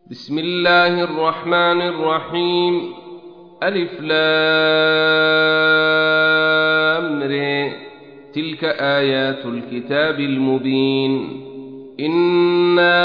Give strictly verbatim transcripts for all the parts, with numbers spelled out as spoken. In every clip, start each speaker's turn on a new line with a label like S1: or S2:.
S1: بسم الله الرحمن الرحيم. ألف لام ر. تلك آيات الكتاب المبين. إنا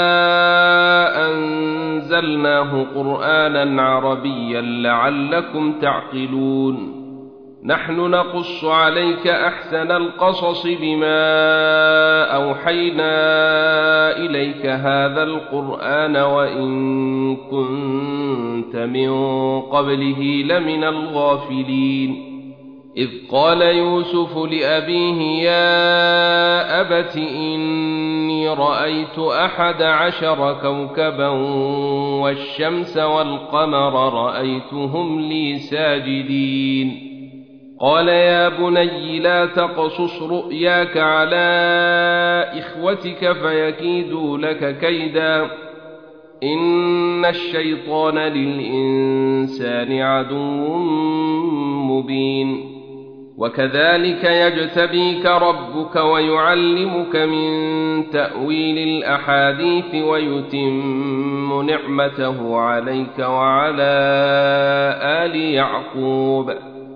S1: أنزلناه قرآنا عربيا لعلكم تعقلون. نحن نقص عليك أحسن القصص بما أوحينا إليك هذا القرآن وإن كنت من قبله لمن الغافلين. إذ قال يوسف لأبيه يا أبت إني رأيت أحد عشر كوكبا والشمس والقمر رأيتهم لي ساجدين. قال يا بني لا تقصص رؤياك على إخوتك فيكيدوا لك كيدا إن الشيطان للإنسان عدو مبين. وكذلك يجتبيك ربك ويعلمك من تأويل الأحاديث ويتم نعمته عليك وعلى آل يعقوب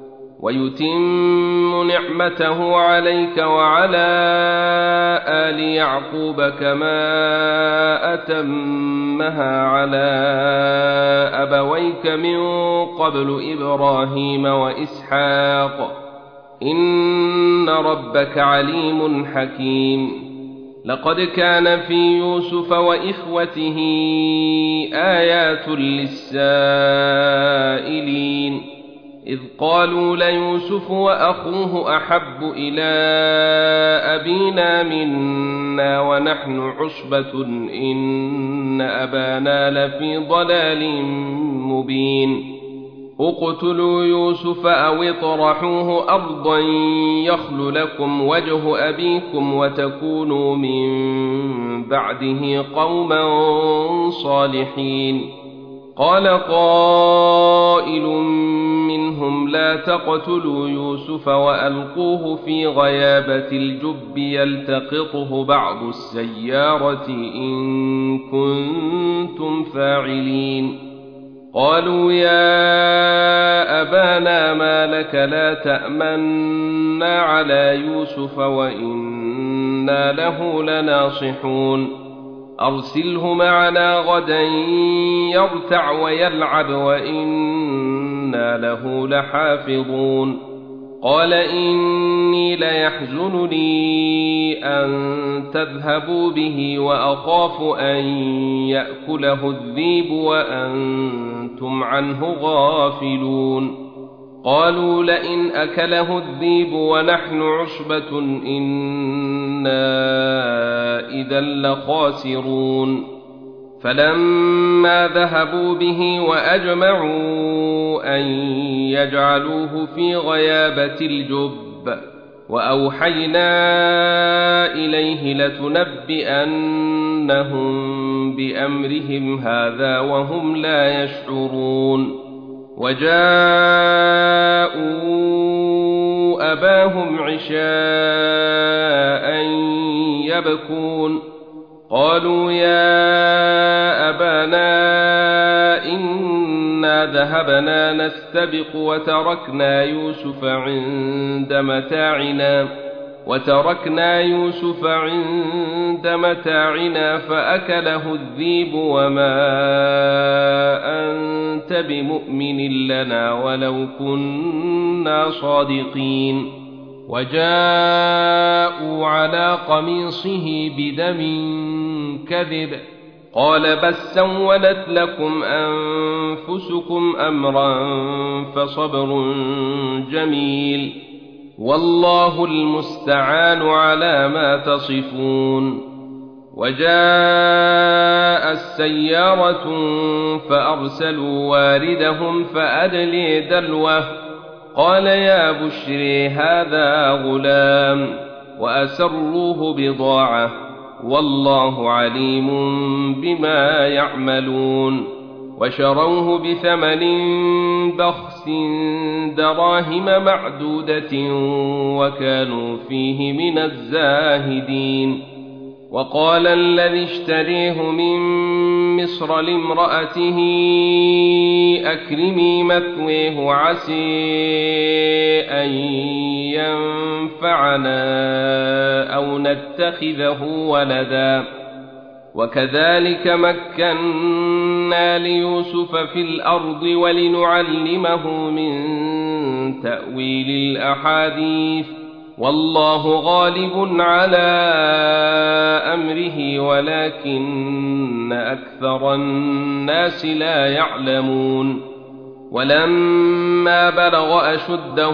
S1: ويتم نعمته عليك وعلى آل يعقوب كما أتمها على أبويك من قبل إبراهيم وإسحاق إن ربك عليم حكيم. لقد كان في يوسف وإخوته آيات للسائلين إذ قالوا ليوسف وأخوه أحب إلى أبينا منا ونحن عصبة إن أبانا لفي ضلال مبين. اقتلوا يوسف أو اطرحوه أرضا يخل لكم وجه أبيكم وتكونوا من بعده قوما صالحين. قال قائل منهم لا تقتلوا يوسف وألقوه في غيابة الجب يلتقطه بعض السيارة إن كنتم فاعلين. قالوا يا أبانا ما لك لا تأمنا على يوسف وإنا له لناصحون. أرسله معنا غدا يرتع ويلعب وإنا له لحافظون. قال إني ليحزنني أن تذهبوا به وأخاف أن يأكله الذئب وأنتم عنه غافلون. قالوا لئن أكله الذئب ونحن عصبة إنا إذا لخاسرون. فلما ذهبوا به وأجمعوا أن يجعلوه في غيابة الجب وأوحينا إليه لتنبئنهم بأمرهم هذا وهم لا يشعرون. وجاءوا أباهم عشاء يبكون. قالوا يا أبانا إنا ذهبنا نستبق وتركنا يوسف عند متاعنا وتركنا يوسف عند متاعنا فأكله الذئب وما أنت بمؤمن لنا ولو كنا صادقين. وجاءوا على قميصه بدم كذب قال بل سولت لكم أنفسكم أمرا فصبر جميل والله المستعان على ما تصفون. وجاء السيارة فأرسلوا واردهم فأدلي دلوه قال يا بشري هذا غلام وأسروه بضاعة والله عليم بما يعملون. وشروه بثمن بخس دراهم معدودة وكانوا فيه من الزاهدين. وقال الذي اشتريه من مصر لامرأته أكرمي مثويه عسى أن ينفعنا أو نتخذه ولدا وكذلك مكنا ليوسف في الأرض ولنعلمه من تأويل الأحاديث والله غالب على أمره ولكن أكثر الناس لا يعلمون ولما بلغ أشده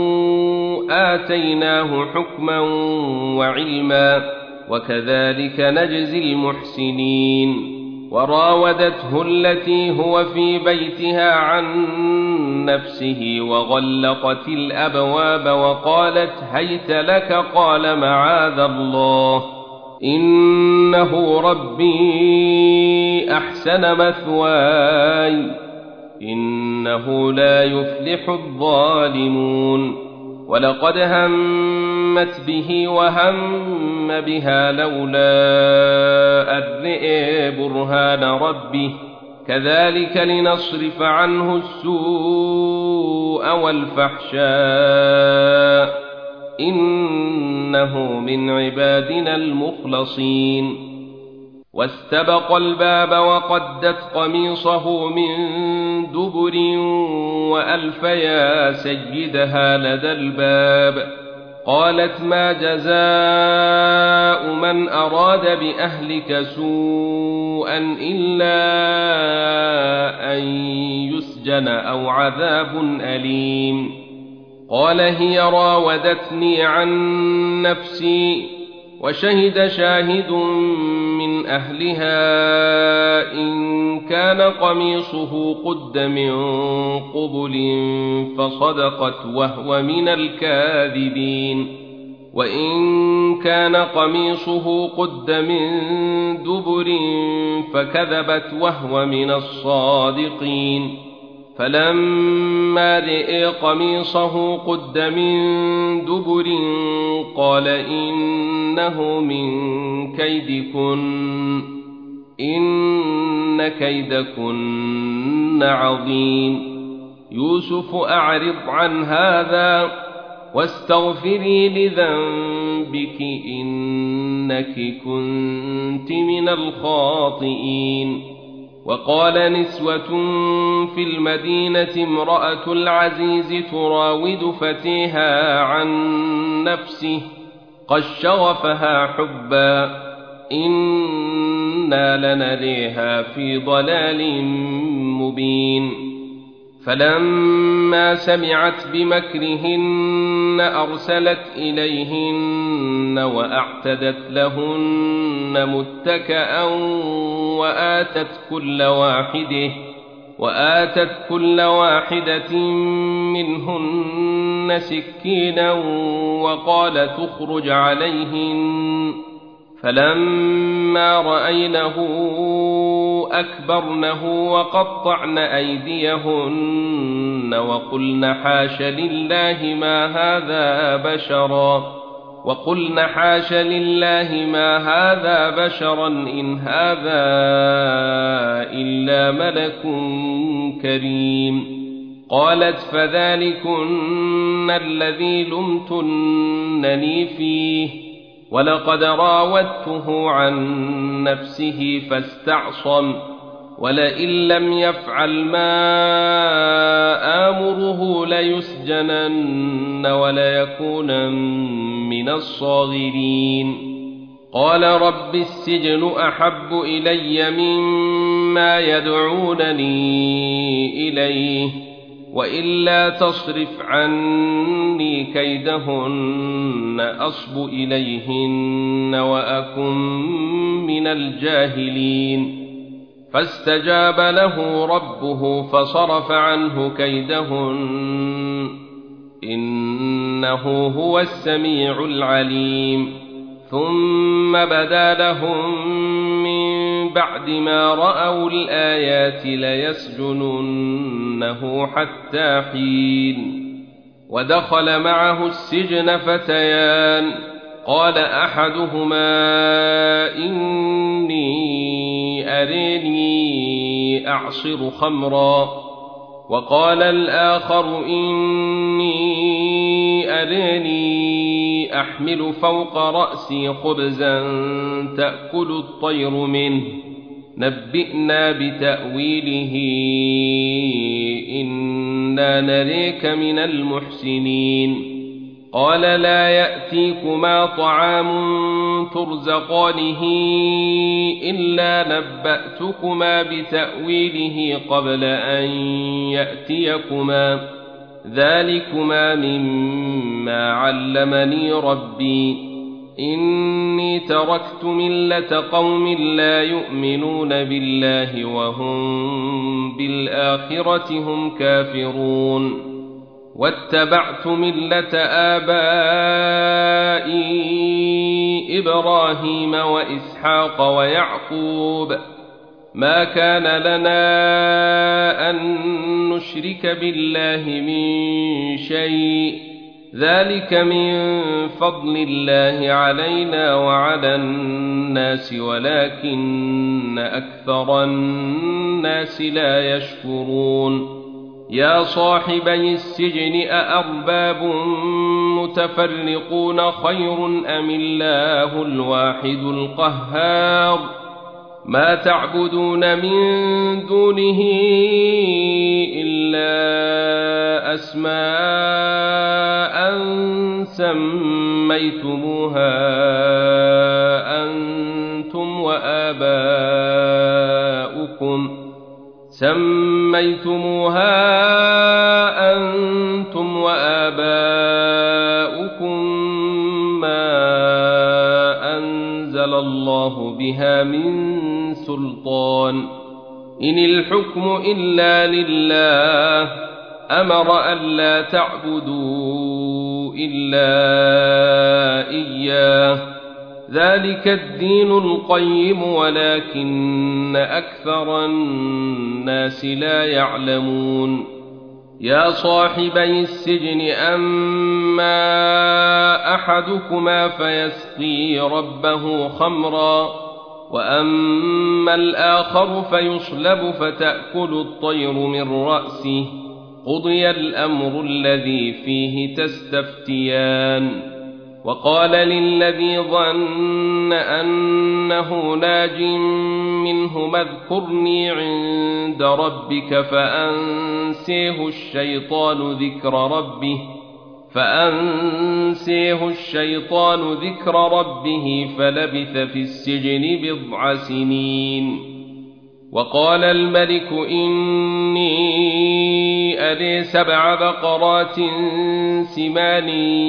S1: آتيناه حكما وعلما وكذلك نجزي المحسنين وراودته التي هو في بيتها عن نفسه وغلقت الأبواب وقالت هيت لك قال معاذ الله إنه ربي أحسن مثواي إنه لا يفلح الظالمون ولقد همت به وهم بها لولا أن رأى برهان ربه كذلك لنصرف عنه السوء والفحشاء إنه من عبادنا المخلصين واستبق الباب وقدت قميصه من دبر وألف يا سيدها لدى الباب قالت ما جزاء من أراد بأهلك سوءا إلا أن يسجن أو عذاب أليم قال هي راودتني عن نفسي وشهد شاهد من أهلها إن كان قميصه قد من قبل فصدقت وهو من الكاذبين وإن كان قميصه قد من دبر فكذبت وهو من الصادقين فلما رأى قميصه قد من دبر قال إنه من كيدكن إن كيدكن عظيم يوسف أعرض عن هذا واستغفري لذنبك إنك كنت من الخاطئين وقال نسوة في المدينة امرأة العزيز تراود فتيها عن نفسه قد شغفها حبا إنا لنريها في ضلال مبين فلما سمعت بمكرهن أرسلت إليهن وأعتدت لهن متكئا وآتت كل واحدة وآتت كل واحدة منهن سكينا وقال تخرج عليهن فلما رأينه أكبرنه وقطعن أيديهن وقلن حاش لله ما هذا بشرا وقلن حاش لله ما هذا بشرا إن هذا إلا ملك كريم قالت فذلكن الذي لمتنني فيه ولقد راودته عن نفسه فاستعصم ولئن لم يفعل ما آمره ليسجنن وليكونن من الصاغرين قال رب السجن أحب إلي مما يدعونني إليه وإلا تصرف عني كيدهن أصب إليهن وأكن من الجاهلين فاستجاب له ربه فصرف عنه كيدهن إنه هو السميع العليم ثم بدا لهم من بعد ما رأوا الآيات ليسجننه حتى حين ودخل معه السجن فتيان قال أحدهما إني أريني أعصر خمرا وقال الآخر إني أريني أحمل فوق رأسي خبزا تأكل الطير منه نبئنا بتأويله إنا نريك من المحسنين قال لا يأتيكما طعام ترزقانه إلا نبأتكما بتأويله قبل أن يأتيكما ذلكما مما علمني ربي إني تركت ملة قوم لا يؤمنون بالله وهم بالآخرة هم كافرون واتبعت ملة آبائي إبراهيم وإسحاق ويعقوب ما كان لنا أن نشرك بالله من شيء ذلك من فضل الله علينا وعلى الناس ولكن أكثر الناس لا يشكرون يا صاحبي السجن أأرباب متفرقون خير أم الله الواحد القهار ما تعبدون من دونه إلا أسماء سميتموها أنتم وآباؤكم سميتموها أنتم وآباؤكم ما أنزل الله بها من سلطان إن الحكم إلا لله أمر ألا تعبدوا إلا إياه ذلك الدين القيم ولكن أكثر الناس لا يعلمون يا صاحبي السجن أما أحدكما فيسقي ربه خمرا وأما الآخر فيصلب فتأكل الطير من رأسه قضي الأمر الذي فيه تستفتيان وقال للذي ظن أنه ناج منهما اذكرني عند ربك فأنسيه الشيطان ذكر ربه فأنسيه الشيطان ذكر ربه فلبث في السجن بضع سنين وقال الملك إني أري سبع بقرات سمان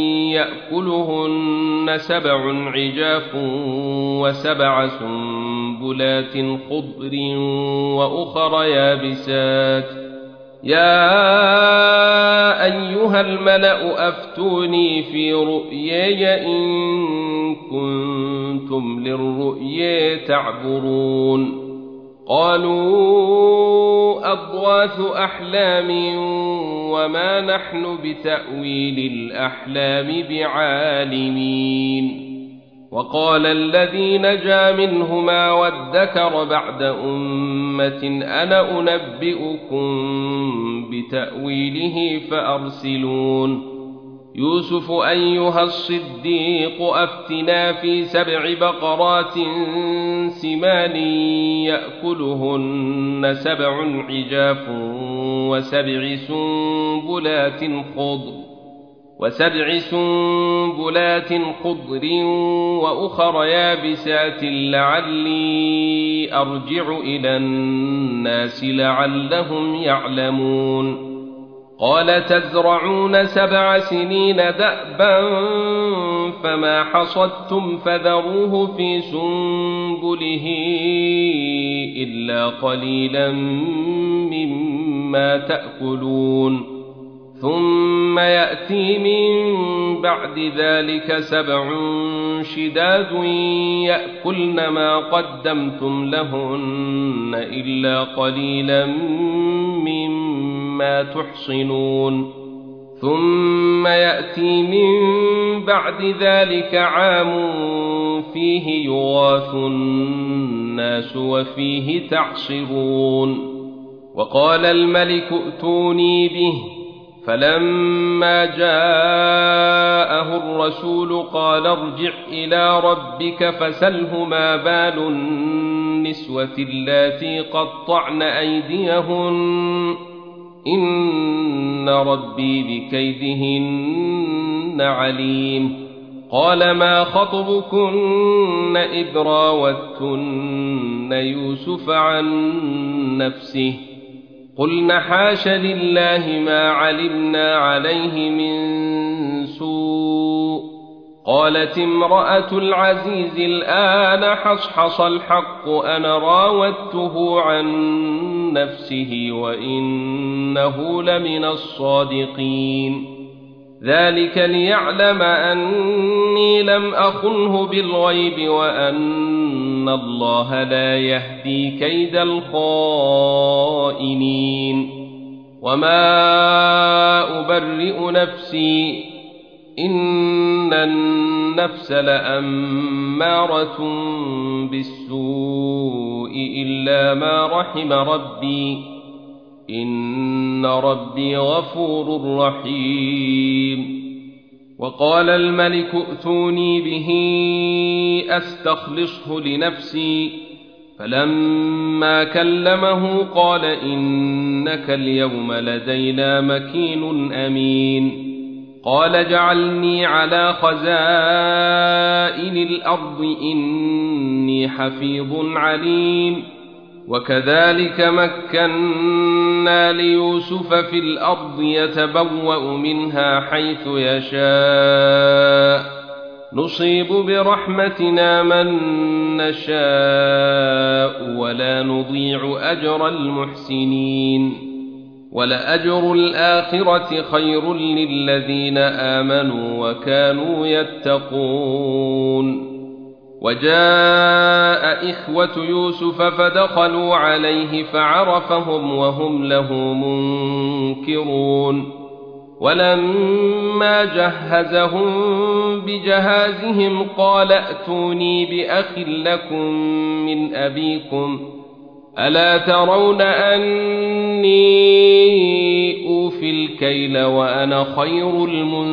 S1: يأكلهن سبع عجاف وسبع سنبلات خضر وأخر يابسات يا أيها الملأ أفتوني في رؤياي إن كنتم للرؤيا تعبرون قالوا أضغاث أحلام وما نحن بتأويل الأحلام بعالمين وقال الذي نجا منهما وادكر بعد أمة أنا أنبئكم بتأويله فأرسلون يوسف أيها الصديق أفتنا في سبع بقرات سمان يأكلهن سبع عجاف وسبع سنبلات خضر وسبع سنبلات خضر وأخر يابسات لعلي أرجع إلى الناس لعلهم يعلمون قال تزرعون سبع سنين دأبا فما حصدتم فذروه في سنبله إلا قليلا مما تأكلون ثم يأتي من بعد ذلك سبع شداد يأكلن ما قدمتم لهن إلا قليلا مما تحصنون ثم يأتي من بعد ذلك عام فيه يغاث الناس وفيه تعصرون. وقال الملك ائتوني به، فلما جاءه الرسول قال ارجع إلى ربك فسله ما بال النسوة اللاتي قطعن أيديهن إن ربي بكيدهن عليم. قال ما خطبكن إذ راوتن يوسف عن نفسه قلن حاش لله ما علمنا عليه من سوء. قالت امرأة العزيز الآن حصحص الحق أنا راودته عن نفسه وإنه لمن الصادقين. ذلك ليعلم أني لم أخنه بالغيب وأن الله لا يهدي كيد الخائنين. وما أبرئ نفسي إن النفس لأمارة بالسوء إلا ما رحم ربي إن ربي غفور رحيم. وقال الملك ائتوني به أستخلصه لنفسي، فلما كلمه قال إنك اليوم لدينا مكين أمين. قال اجعلني على خزائن الأرض إني حفيظ عليم. وكذلك مكنا ليوسف في الأرض يتبوأ منها حيث يشاء نصيب برحمتنا من نشاء ولا نضيع أجر المحسنين. ولأجر الآخرة خير للذين آمنوا وكانوا يتقون. وجاء إخوة يوسف فدخلوا عليه فعرفهم وهم له منكرون. ولما جهزهم بجهازهم قال ائتوني بأخ لكم من أبيكم ألا ترون أني أوفي الكيل وأنا خير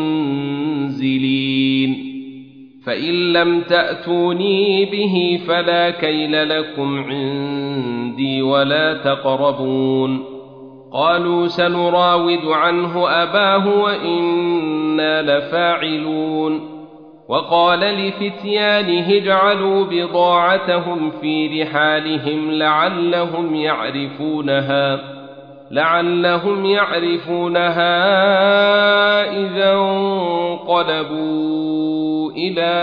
S1: المنزلين. فإن لم تأتوني به فلا كيل لكم عندي ولا تقربون. قالوا سنراود عنه أباه وإنا لفاعلون. وقال لفتيانه اجعلوا بضاعتهم في رحالهم لعلهم يعرفونها لعلهم يعرفونها إذا انقلبوا إلى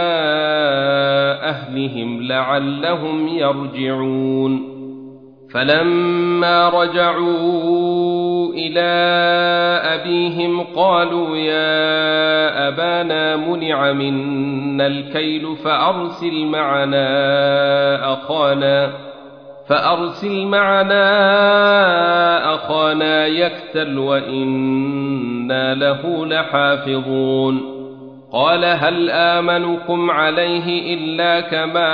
S1: أهلهم لعلهم يرجعون. فلما رجعوا إلى أبيهم قالوا يا أبانا منع منا الكيل فأرسل معنا أخانا فأرسل معنا أخانا يكتل وإنا له لحافظون. قال هل آمنكم عليه إلا كما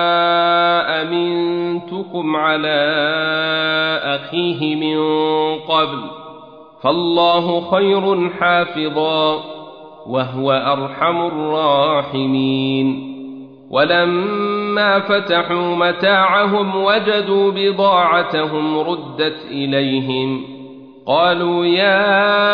S1: أمنتكم على أخيه من قبل فالله خير حافظا وهو أرحم الراحمين. ولما فتحوا متاعهم وجدوا بضاعتهم ردت إليهم قالوا يا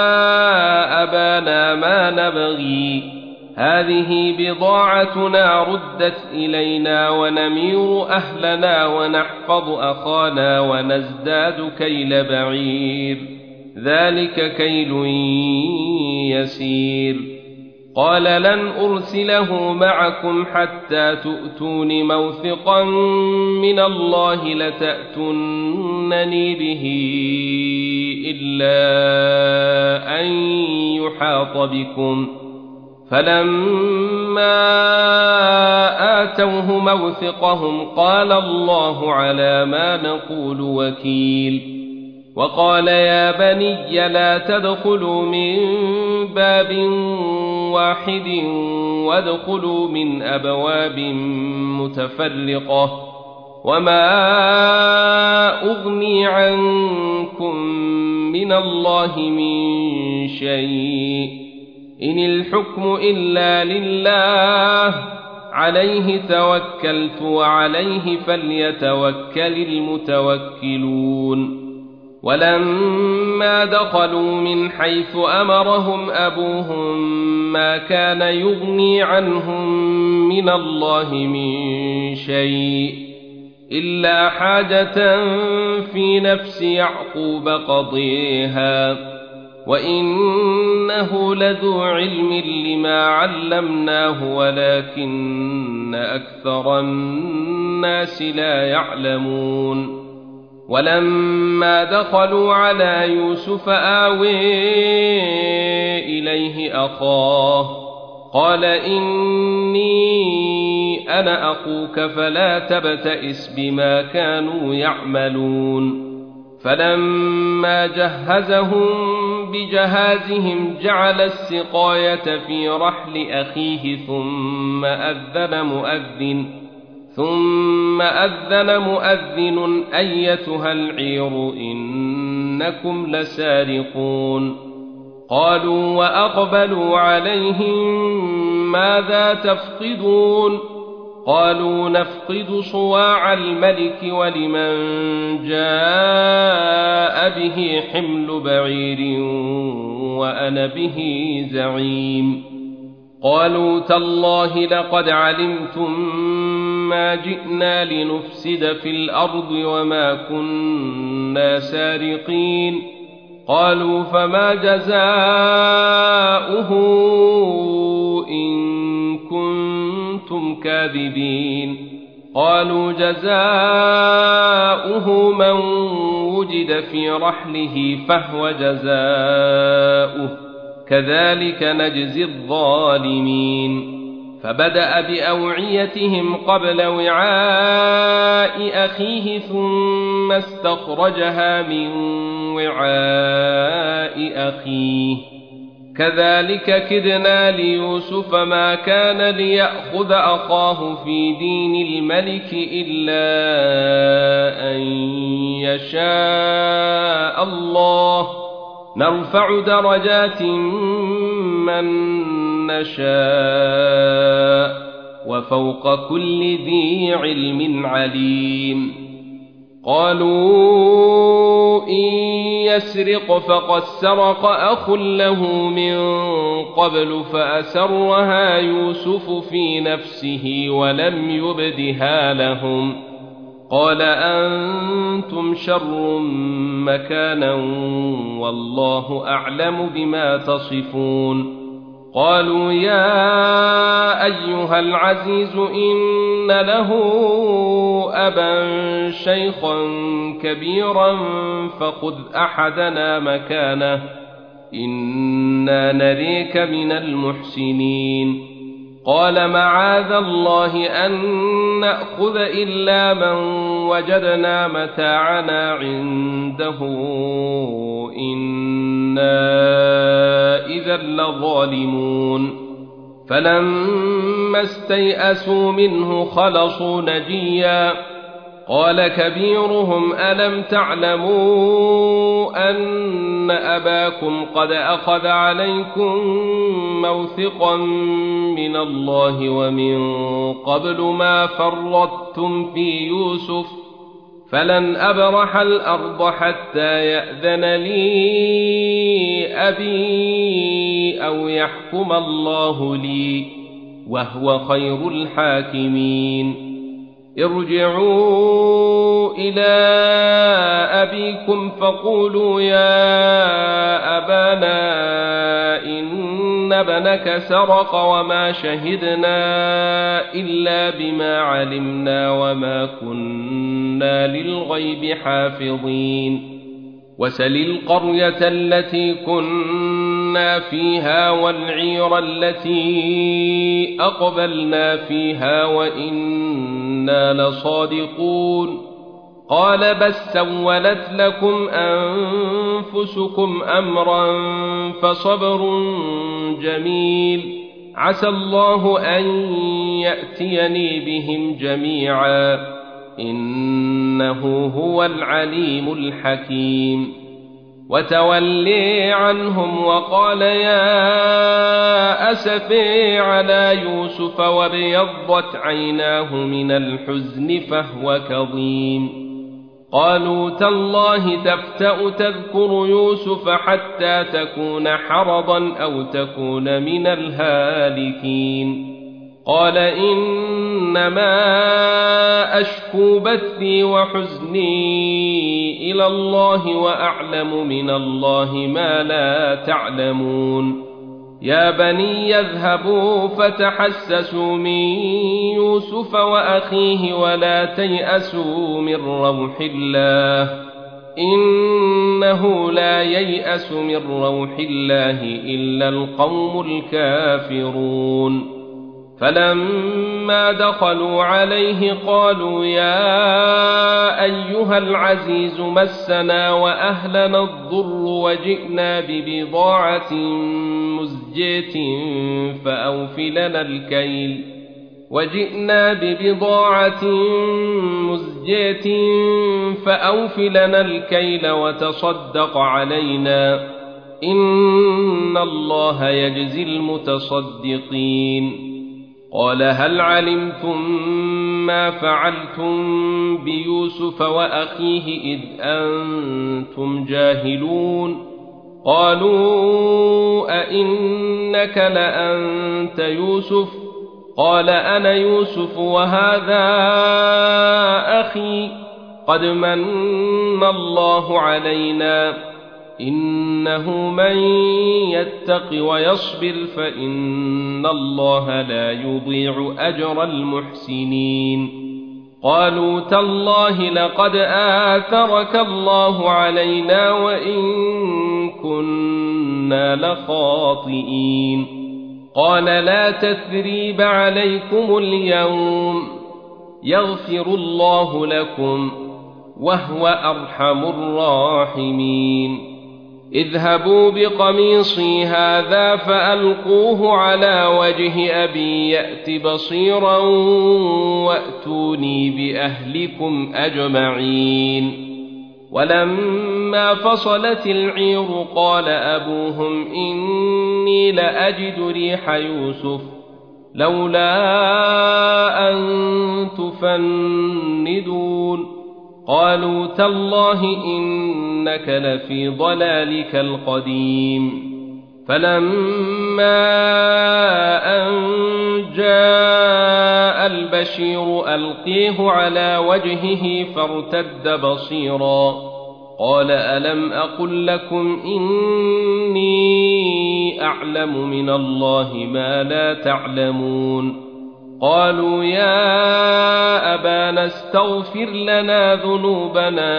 S1: أبانا ما نبغي هذه بضاعتنا ردت إلينا ونمير أهلنا ونحفظ أخانا ونزداد كيل بعير ذلك كيل يسير. قال لن أرسله معكم حتى تؤتون موثقا من الله لتأتونني به إلا أن يحاط بكم. فلما آتوه موثقهم قال الله على ما نقول وكيل. وقال يا بني لا تدخلوا من باب واحد وادخلوا من أبواب متفرقة وما أغني عنكم من الله من شيء إن الحكم إلا لله عليه توكلت وعليه فليتوكل المتوكلون. ولما دخلوا من حيث أمرهم أبوهم ما كان يغني عنهم من الله من شيء إلا حاجة في نفس يعقوب قضيها وإنه لذو علم لما علمناه ولكن أكثر الناس لا يعلمون. ولما دخلوا على يوسف آوي إليه أخاه قال إني أنا أخوك فلا تبتئس بما كانوا يعملون. فلما جهزهم بجهازهم جعل السقاية في رحل أخيه ثم أذن مؤذن ثم أذن مؤذن أيتها العير إنكم لسارقون. قالوا وأقبلوا عليهم ماذا تفقدون؟ قالوا نفقد صواع الملك ولمن جاء به حمل بعير وأنا به زعيم. قالوا تالله لقد علمتم ما جئنا لنفسد في الأرض وما كنا سارقين. قالوا فما جزاؤه إن كنتم كاذبين؟ قالوا جزاؤه من وجد في رحله فهو جزاؤه كذلك نجزي الظالمين. فبدأ بأوعيتهم قبل وعاء أخيه ثم استخرجها من وعاء أخيه كذلك كدنا ليوسف ما كان ليأخذ أخاه في دين الملك إلا أن يشاء الله نرفع درجات من نشاء وفوق كل ذي علم عليم. قالوا إن يسرق فقد سرق أخ له من قبل فأسرها يوسف في نفسه ولم يبدها لهم. قال أنتم شر مكانا والله أعلم بما تصفون. قالوا يا أيها العزيز إن له أبا شيخا كبيرا فخذ أحدنا مكانه إنا نريك من المحسنين. قال معاذ الله أن نأخذ إلا من وجدنا متاعنا عنده إنا إذا لظالمون. فلما استيئسوا منه خلصوا نجيا. قال كبيرهم ألم تعلموا أن أباكم قد أخذ عليكم موثقا من الله ومن قبل ما فرطتم في يوسف فلن أبرح الأرض حتى يأذن لي أبي أو يحكم الله لي وهو خير الحاكمين. ارجعوا إلى أبيكم فقولوا يا أبانا إن ابنك سرق وما شهدنا إلا بما علمنا وما كنا للغيب حافظين. وسل القرية التي كنا فيها والعير التي أقبلنا فيها وإنا لصادقون. قال بل سولت لكم أنفسكم أمرا فصبر جميل عسى الله أن يأتيني بهم جميعا إنه هو العليم الحكيم وتولي عنهم وقال يا أسفي على يوسف وابيضت عيناه من الحزن فهو كظيم قالوا تالله تفتأ تذكر يوسف حتى تكون حرضا أو تكون من الهالكين قال إنما أشكو بثي وحزني إلى الله وأعلم من الله ما لا تعلمون يا بني يذهبوا فتحسسوا من يوسف وأخيه ولا تيأسوا من روح الله إنه لا ييأس من روح الله إلا القوم الكافرون فلما دخلوا عليه قالوا يا أيها العزيز مسنا وأهلنا الضر وجئنا ببضاعة مزجاة فأوف لنا الكيل وجئنا ببضاعة مزجاة فأوف لنا الكيل وتصدق علينا إن الله يجزي المتصدقين قال هل علمتم ما فعلتم بيوسف وأخيه إذ أنتم جاهلون قالوا أئنك لأنت يوسف قال أنا يوسف وهذا أخي قد من الله علينا إنه من يتق ويصبر فإن الله لا يضيع أجر المحسنين قالوا تالله لقد آثرك الله علينا وإن كنا لخاطئين قال لا تثريب عليكم اليوم يغفر الله لكم وهو أرحم الراحمين اذهبوا بقميصي هذا فألقوه على وجه أبي يأت بصيرا وأتوني بأهلكم أجمعين ولما فصلت العير قال أبوهم إني لأجد ريح يوسف لولا أن تفندون قالوا تالله إنك لفي ضلالك القديم فلما أن جاء البشير ألقيه على وجهه فارتد بصيرا قال ألم أقل لكم إني أعلم من الله ما لا تعلمون قالوا يا أبانا استغفر لنا ذنوبنا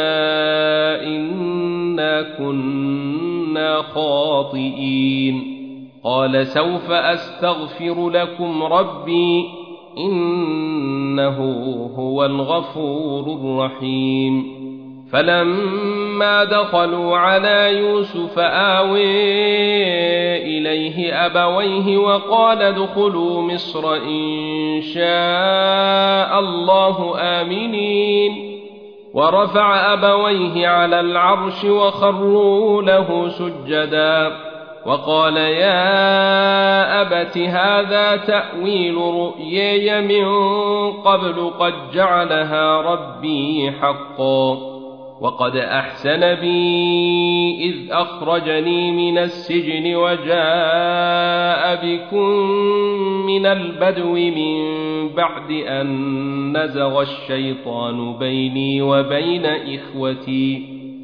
S1: إنا كنا خاطئين قال سوف أستغفر لكم ربي إنه هو الغفور الرحيم فلما دخلوا على يوسف آوي إليه أبويه وقال ادخلوا مصر إن شاء الله آمنين ورفع أبويه على العرش وخروا له سجدا وقال يا أبت هذا تأويل رؤياي من قبل قد جعلها ربي حقا وقد أحسن بي إذ أخرجني من السجن وجاء بكم من البدو من بعد أن نزغ الشيطان بيني وبين إخوتي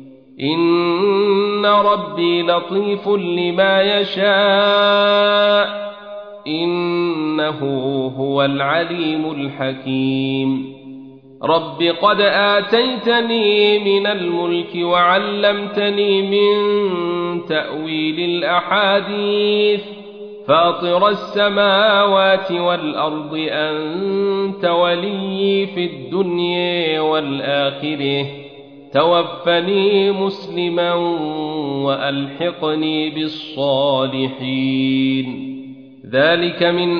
S1: إن ربي لطيف لما يشاء إنه هو العليم الحكيم رب قد آتيتني من الملك وعلمتني من تأويل الأحاديث فاطر السماوات والأرض أنت وليي في الدنيا والآخرة توفني مسلما وألحقني بالصالحين ذلك من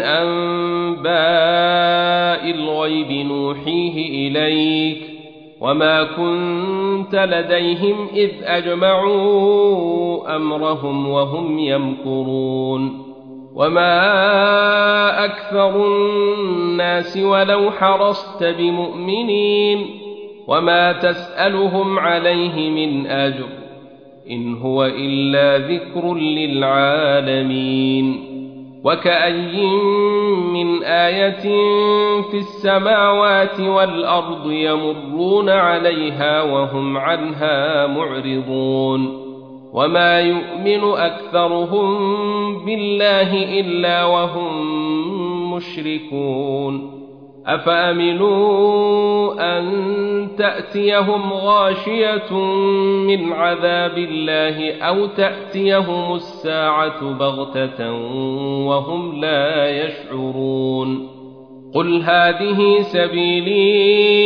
S1: أنباء الغيب نوحيه إليك وما كنت لديهم إذ أجمعوا أمرهم وهم يمكرون وما أكثر الناس ولو حرصت بمؤمنين وما تسألهم عليه من أجر إن هو إلا ذكر للعالمين وكأي من آية في السماوات والأرض يمرون عليها وهم عنها معرضون وما يؤمن أكثرهم بالله إلا وهم مشركون أفأمنوا أن تأتيهم غاشية من عذاب الله أو تأتيهم الساعة بغتة وهم لا يشعرون قل هذه سبيلي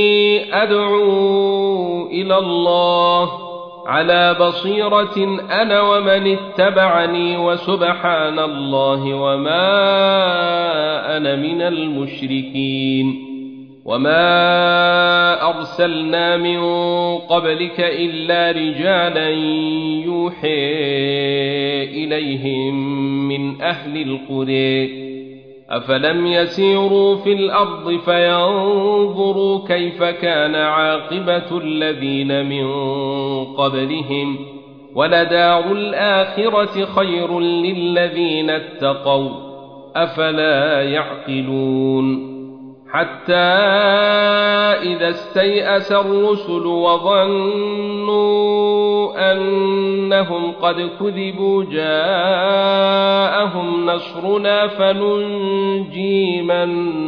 S1: أدعو إلى الله على بصيرة أنا ومن اتبعني وسبحان الله وما أنا من المشركين وما أرسلنا من قبلك إلا رجالا يوحي إليهم من أهل القرى أفلم يسيروا في الأرض فينظروا كيف كان عاقبة الذين من قبلهم ولدار الآخرة خير للذين اتقوا أفلا يعقلون حتى إذا استيأس الرسل وظنوا أنهم قد كذبوا جاءهم نصرنا فننجي من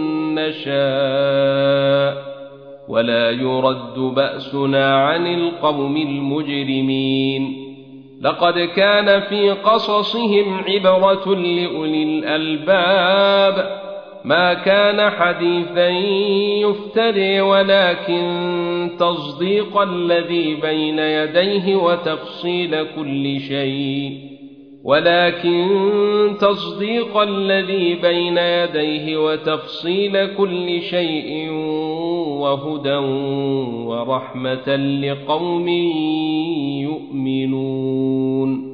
S1: نشاء ولا يرد بأسنا عن القوم المجرمين لقد كان في قصصهم عبرة لأولي الألباب ما كان حديثا يفتري ولكن تصديق الذي بين يديه وتفصيل كل شيء ولكن تصديق الذي بين يديه وتفصيل كل شيء وهدى ورحمة لقوم يؤمنون